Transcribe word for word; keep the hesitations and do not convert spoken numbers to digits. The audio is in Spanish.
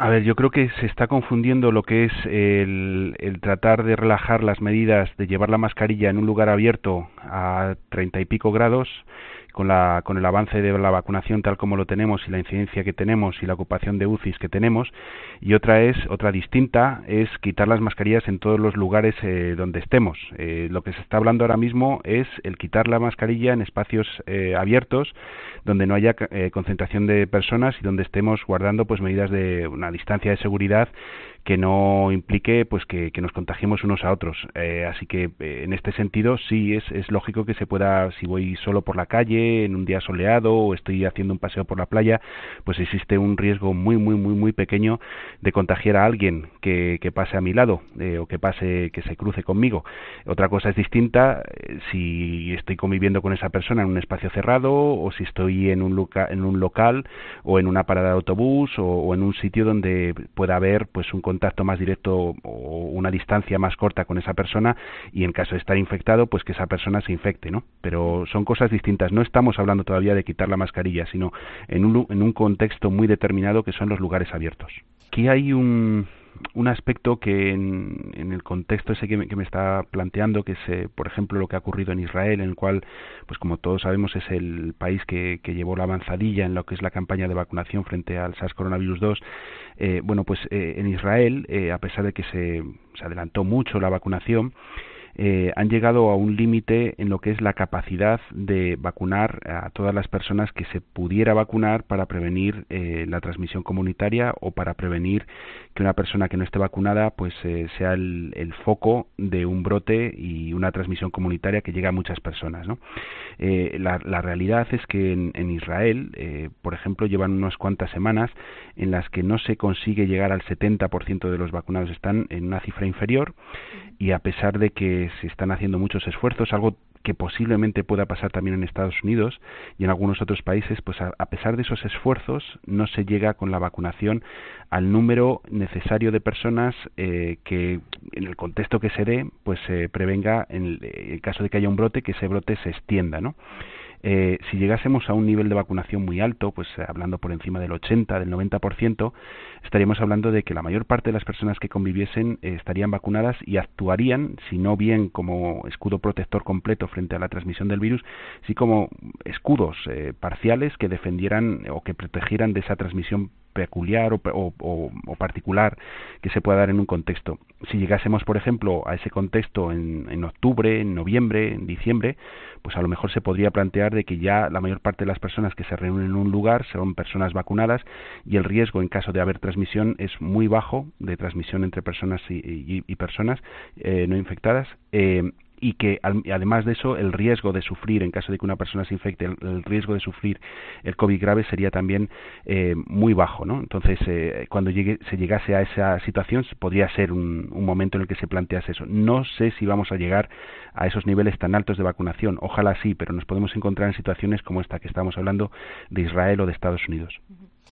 A ver, yo creo que se está confundiendo lo que es el, el tratar de relajar las medidas de llevar la mascarilla en un lugar abierto a treinta y pico grados con la con el avance de la vacunación tal como lo tenemos y la incidencia que tenemos y la ocupación de U C Is que tenemos, y otra es otra distinta es quitar las mascarillas en todos los lugares eh, donde estemos. Eh, lo que se está hablando ahora mismo es el quitar la mascarilla en espacios eh, abiertos donde no haya eh, concentración de personas y donde estemos guardando pues medidas de una distancia de seguridad que no implique pues que, que nos contagiemos unos a otros. Eh, así que eh, en este sentido sí es, es lógico que se pueda, si voy solo por la calle en un día soleado o estoy haciendo un paseo por la playa, pues existe un riesgo muy muy muy muy pequeño de contagiar a alguien que, que pase a mi lado eh, o que pase que se cruce conmigo. Otra cosa es distinta eh, si estoy conviviendo con esa persona en un espacio cerrado o si estoy en un, loca, en un local o en una parada de autobús o, o en un sitio donde pueda haber pues un contacto más directo o una distancia más corta con esa persona y en caso de estar infectado pues que esa persona se infecte, ¿no? Pero son cosas distintas. No estamos hablando todavía de quitar la mascarilla, sino en un, en un contexto muy determinado que son los lugares abiertos. Aquí hay un, un aspecto que en, en el contexto ese que me, que me está planteando, que es, eh, por ejemplo, lo que ha ocurrido en Israel, en el cual, pues como todos sabemos, es el país que, que llevó la avanzadilla en lo que es la campaña de vacunación frente al SARS-CoV dos. Eh, bueno, pues eh, en Israel, eh, a pesar de que se, se adelantó mucho la vacunación, eh, han llegado a un límite en lo que es la capacidad de vacunar a todas las personas que se pudiera vacunar para prevenir eh, la transmisión comunitaria o para prevenir que una persona que no esté vacunada pues eh, sea el, el foco de un brote y una transmisión comunitaria que llegue a muchas personas, ¿no? Eh, la, la realidad es que en, en Israel, eh, por ejemplo, llevan unas cuantas semanas en las que no se consigue llegar al setenta por ciento de los vacunados, están en una cifra inferior, y a pesar de que se están haciendo muchos esfuerzos, algo que posiblemente pueda pasar también en Estados Unidos y en algunos otros países, pues a, a pesar de esos esfuerzos no se llega con la vacunación al número necesario de personas eh, que en el contexto que se dé pues se eh, prevenga en el, en caso de que haya un brote, que ese brote se extienda, ¿no? Eh, si llegásemos a un nivel de vacunación muy alto, pues eh, hablando por encima del ochenta, del noventa por ciento, estaríamos hablando de que la mayor parte de las personas que conviviesen eh, estarían vacunadas y actuarían, si no bien como escudo protector completo frente a la transmisión del virus, sí como escudos eh, parciales que defendieran o que protegieran de esa transmisión peculiar o, o, o particular que se pueda dar en un contexto. Si llegásemos, por ejemplo, a ese contexto en, en octubre, en noviembre, en diciembre, pues a lo mejor se podría plantear de que ya la mayor parte de las personas que se reúnen en un lugar son personas vacunadas y el riesgo en caso de haber transmisión es muy bajo, de transmisión entre personas y, y, y personas eh, no infectadas, eh, y que al, además de eso el riesgo de sufrir, en caso de que una persona se infecte, el, el riesgo de sufrir el COVID grave sería también eh, muy bajo, ¿no? Entonces, eh, cuando llegue, se llegase a esa situación, podría ser un, un momento en el que se plantease eso. No sé si vamos a llegar a esos niveles tan altos de vacunación, ojalá sí, pero nos podemos encontrar en situaciones como esta que estamos hablando de Israel o de Estados Unidos.